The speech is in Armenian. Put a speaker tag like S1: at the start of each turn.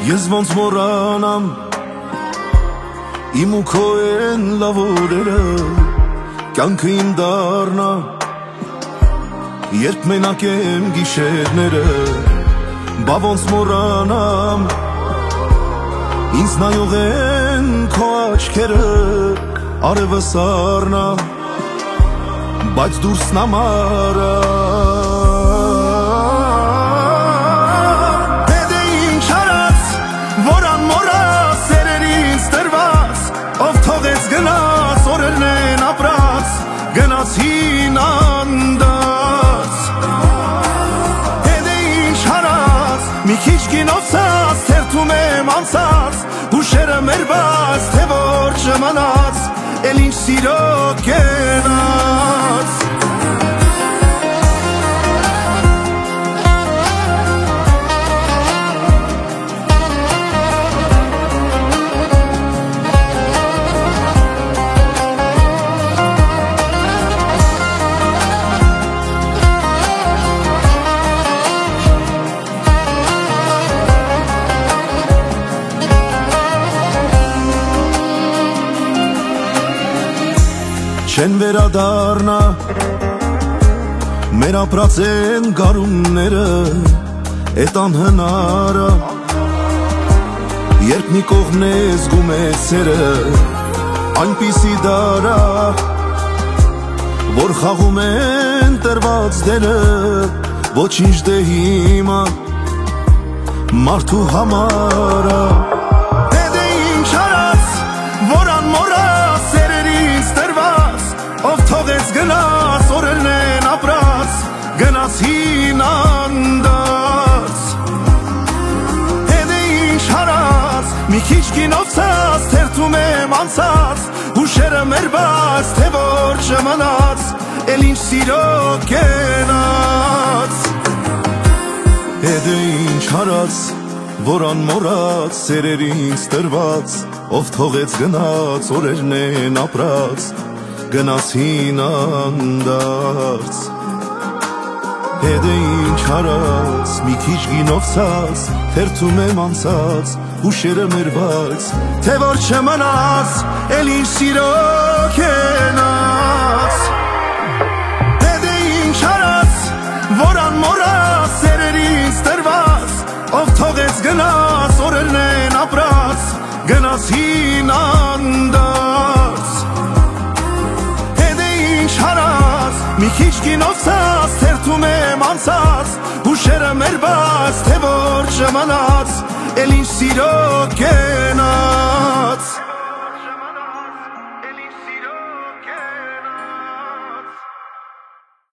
S1: Ես ոնց մոռանամ իմ ու քո են լավ օրերը, կյանքը իմ դառնա, երբ մենակ եմ գիշերները, բա ոնց մոռանամ ինձ նայող են քո աչքերը, արևը սառնա, բայց դուրսն ամառա Գնաց օրերն են ապրած, գնացին անդած Հետե ինչ հարած, մի քիչ գինովցած, թերթում եմ անցած Հուշերը մեր բաց, թե որ չմնաց, էլ ինչ սիրո կենաց Չեն վերադառնա մեր ապրած են գարունները էդ անհնարը երբ մի կողմն է զգում է սերը այնպիսի դարա որ խաղում են տրված դերը ոչինչ դե հիմա մարդու համարա Հետե ինչ արած որ անմոռա սերերից տրված Ով թողեց գնաց, օրերն են ապրած, գնացին անդած Հետե ինչ հարած, մի քիչ գինովցած, թերթում եմ անցած Հուշերը մեր բաց, թե որ չմնաց, էլ ինչ սիրո կենաց Հետե ինչ հարած, որ անմոռաց, սերերից տրված Ով թողեց գնաց, օրերն են ապրած Գնացին անդարձ Հետե ինչ հարած, մի քիչ գինովցած, թերթում եմ անցած, հուշերը մեր բայց, թե որ չմնաց, էլ ինչ սիրո կենաց Հետե ինչ հարած, որ անմոռա սերերից տրված, ով թողեց գնաց, օրերն են ապրած, գնացին անդարձ Մի քիչ գինովցած, թերթում եմ անցած Հուշերը մեր բաց, թե որ չմնաց Էլ ինչ սիրո կենաց